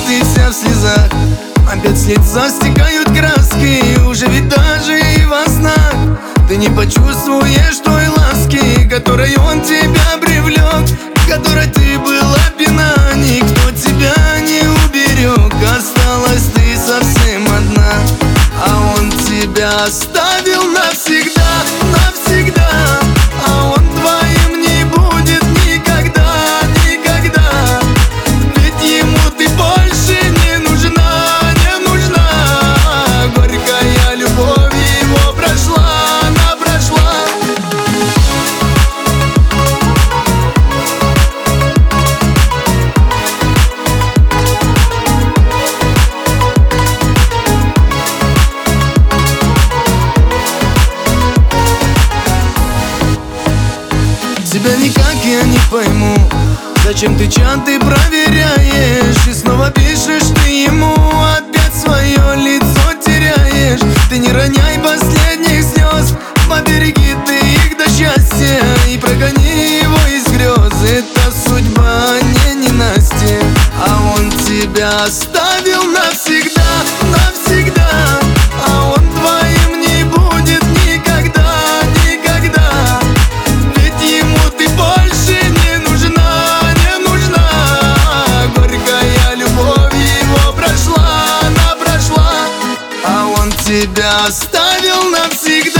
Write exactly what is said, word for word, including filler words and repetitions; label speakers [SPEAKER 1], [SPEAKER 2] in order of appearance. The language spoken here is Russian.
[SPEAKER 1] ты вся в слезах. Опять с лица стекают краски, уже ведь даже и во снах ты не почувствуешь той ласки, которой он тебя привлек, которой ты была пьяна. Никто тебя не уберег, осталась ты совсем одна, а он тебя оставил навсегда, навсегда. А он твоим не будет никогда, никогда. Ведь ему ты больше не нужна, не нужна. Горькая любовь его прошла, она прошла. Тебя никак я не пойму, зачем ты чаты проверяешь и снова пишешь ты ему, опять свое лицо теряешь. Ты не роняй последних слез, побереги ты их до счастья и прогони его из грез. Это судьба, не ненастье, а он тебя оставил навсегда, навсегда. А он твоим не будет никогда, никогда. Ведь ему ты больше не нужна, не нужна. Горькая любовь его прошла, она прошла, а он тебя оставил навсегда.